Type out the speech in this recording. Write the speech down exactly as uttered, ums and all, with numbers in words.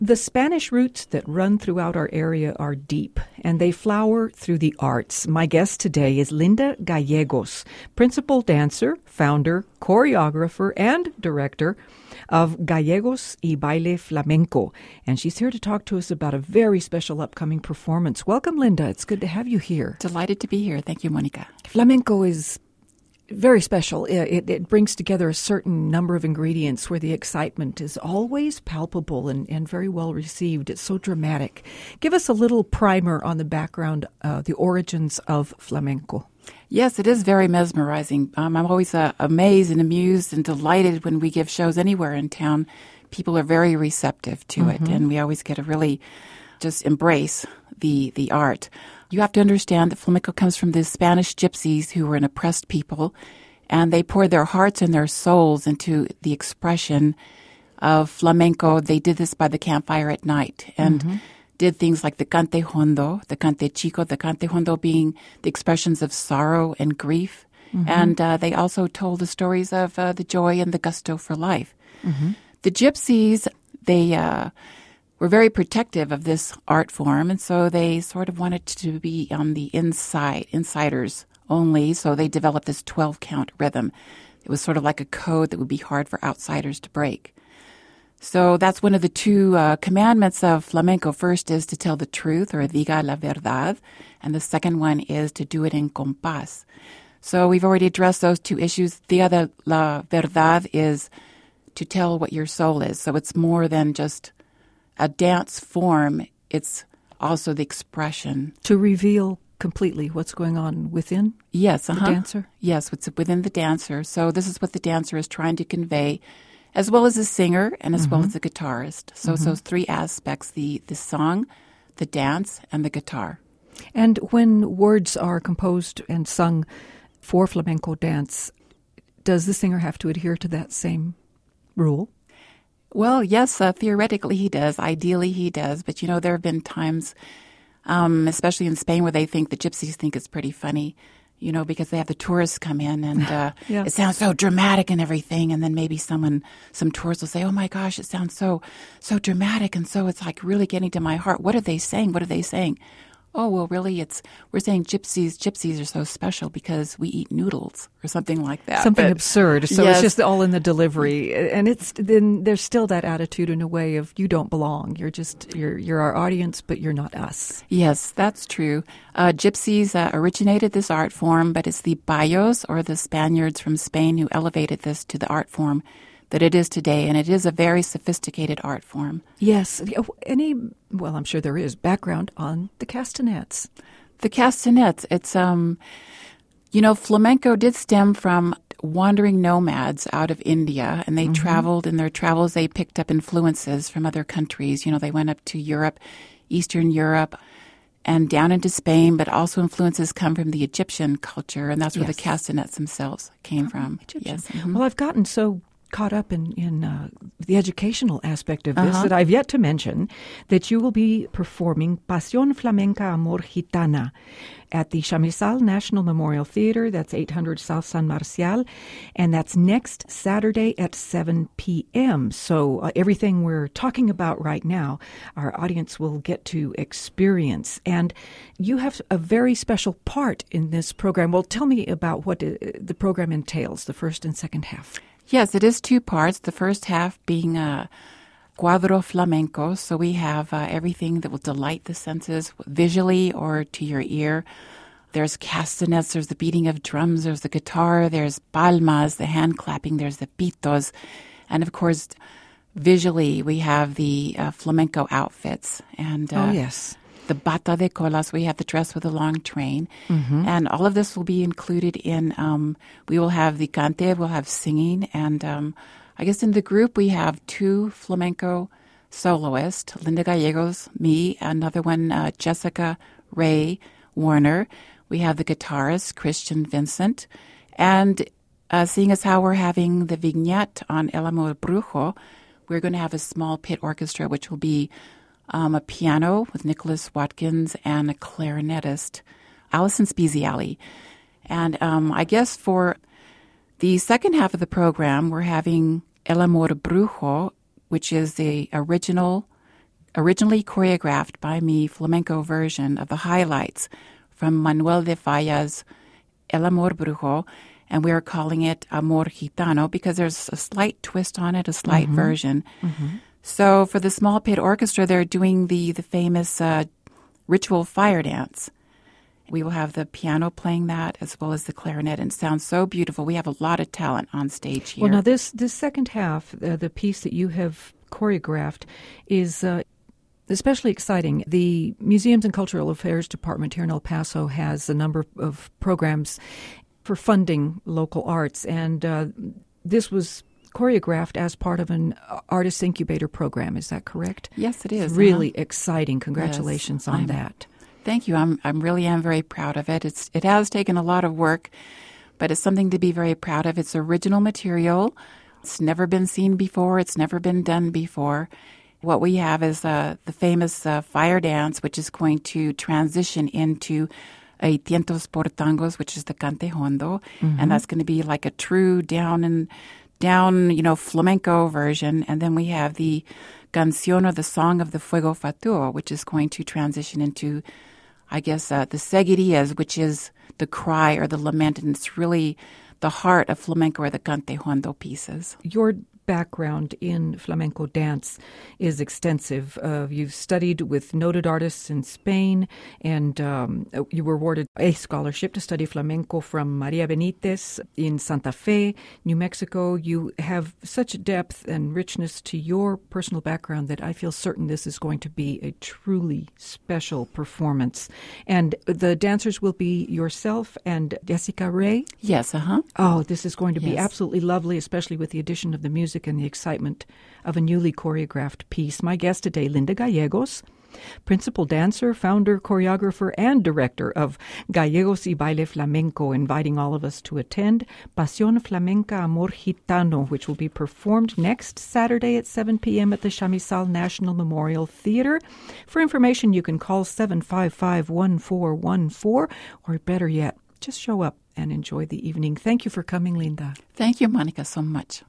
The Spanish roots that run throughout our area are deep, and they flower through the arts. My guest today is Linda Gallegos, principal dancer, founder, choreographer, and director of Gallegos y Baile Flamenco. And she's here to talk to us about a very special upcoming performance. Welcome, Linda. It's good to have you here. Delighted to be here. Thank you, Monica. Flamenco is very special. It, it brings together a certain number of ingredients where the excitement is always palpable and, and very well received. It's so dramatic. Give us a little primer on the background, uh, the origins of flamenco. Yes, it is very mesmerizing. Um, I'm always uh, amazed and amused and delighted when we give shows anywhere in town. People are very receptive to mm-hmm. it, and we always get to really just embrace the the art. You have to understand that flamenco comes from the Spanish gypsies who were an oppressed people, and they poured their hearts and their souls into the expression of flamenco. They did this by the campfire at night and mm-hmm. did things like the cante hondo, the cante chico, the cante hondo being the expressions of sorrow and grief. Mm-hmm. And uh, they also told the stories of uh, the joy and the gusto for life. Mm-hmm. The gypsies, they... Uh, were very protective of this art form, and so they sort of wanted to be on the inside, insiders only, so they developed this twelve-count rhythm. It was sort of like a code that would be hard for outsiders to break. So that's one of the two uh, commandments of flamenco. First is to tell the truth, or diga la verdad, and the second one is to do it in compás. So we've already addressed those two issues. Diga la verdad is to tell what your soul is, so it's more than just a dance form, it's also the expression. To reveal completely what's going on within yes, uh-huh. the dancer? Yes, what's within the dancer. So this is what the dancer is trying to convey, as well as the singer and as mm-hmm. well as the guitarist. So mm-hmm. those three aspects, the, the song, the dance, and the guitar. And when words are composed and sung for flamenco dance, does the singer have to adhere to that same rule? Well, yes, uh, theoretically he does. Ideally he does. But, you know, there have been times, um, especially in Spain, where they think the gypsies think it's pretty funny, you know, because they have the tourists come in and uh, yeah. it sounds so dramatic and everything. And then maybe someone, some tourists will say, oh, my gosh, it sounds so, so dramatic. And so it's like really getting to my heart. What are they saying? What are they saying? Oh, well, really, it's we're saying gypsies. Gypsies are so special because we eat noodles or something like that. Something but, absurd. So yes. it's just all in the delivery, and it's then there's still that attitude in a way of you don't belong. You're just you're you're our audience, but you're not us. Yes, that's true. Uh, gypsies uh, originated this art form, but it's the Bayos or the Spaniards from Spain who elevated this to the art form that it is today, and it is a very sophisticated art form. Yes. Any, well, I'm sure there is background on the castanets. The castanets, it's, um, you know, flamenco did stem from wandering nomads out of India, and they mm-hmm. traveled. In their travels, they picked up influences from other countries. You know, they went up to Europe, Eastern Europe, and down into Spain, but also influences come from the Egyptian culture, and that's where yes. the castanets themselves came oh, from. Egyptian. Yes. Mm-hmm. Well, I've gotten so caught up in, in uh, the educational aspect of this uh-huh. that I've yet to mention that you will be performing Pasión Flamenca Amor Gitana at the Chamizal National Memorial Theater. That's eight hundred South San Marcial, and that's next Saturday at seven p.m. So uh, everything we're talking about right now, our audience will get to experience. And you have a very special part in this program. Well, tell me about what uh, the program entails, the first and second half. Yes, it is two parts. The first half being a cuadro flamenco, so we have uh, everything that will delight the senses visually or to your ear. There's castanets, there's the beating of drums, there's the guitar, there's palmas, the hand clapping, there's the pitos, and of course, visually we have the uh, flamenco outfits. And uh, oh yes. The bata de colas, we have the dress with a long train. Mm-hmm. And all of this will be included in, um, we will have the cante, we'll have singing. And um, I guess in the group we have two flamenco soloists, Linda Gallegos, me, another one, uh, Jessica Ray Warner. We have the guitarist, Christian Vincent. And uh, seeing as how we're having the vignette on El Amor Brujo, we're going to have a small pit orchestra, which will be Um, a piano with Nicholas Watkins and a clarinetist, Allison Speziali. And um, I guess for the second half of the program, we're having El Amor Brujo, which is the original originally choreographed by me flamenco version of the highlights from Manuel de Falla's El Amor Brujo, and we are calling it Amor Gitano because there's a slight twist on it, a slight mm-hmm. version. Mm-hmm. So for the Small Pit Orchestra, they're doing the, the famous uh, ritual fire dance. We will have the piano playing that as well as the clarinet, and it sounds so beautiful. We have a lot of talent on stage here. Well, now this, this second half, uh, the piece that you have choreographed, is uh, especially exciting. The Museums and Cultural Affairs Department here in El Paso has a number of programs for funding local arts, and uh, this was choreographed as part of an artist incubator program. Is that correct? Yes, it is. It's really uh-huh. exciting. Congratulations yes, on I'm, that. Thank you. I'm I'm really am very proud of it. It's it has taken a lot of work, but it's something to be very proud of. It's original material. It's never been seen before. It's never been done before. What we have is uh, the famous uh, fire dance, which is going to transition into a tientos por tangos, which is the cante hondo, mm-hmm. and that's going to be like a true down and down, you know, flamenco version. And then we have the canción, or the song of the fuego fatuo, which is going to transition into, I guess, uh, the seguidillas, which is the cry or the lament, and it's really the heart of flamenco, or the cante hondo pieces. Your background in flamenco dance is extensive. Uh, you've studied with noted artists in Spain, and um, you were awarded a scholarship to study flamenco from Maria Benitez in Santa Fe, New Mexico. You have such depth and richness to your personal background that I feel certain this is going to be a truly special performance. And the dancers will be yourself and Jessica Ray? Yes, uh-huh. Oh, this is going to be yes. absolutely lovely, especially with the addition of the music and the excitement of a newly choreographed piece. My guest today, Linda Gallegos, principal dancer, founder, choreographer, and director of Gallegos y Baile Flamenco, inviting all of us to attend Pasión Flamenca Amor Gitano, which will be performed next Saturday at seven p.m. at the Chamizal National Memorial Theater. For information, you can call seven five five, one four one four, or better yet, just show up and enjoy the evening. Thank you for coming, Linda. Thank you, Monica, so much.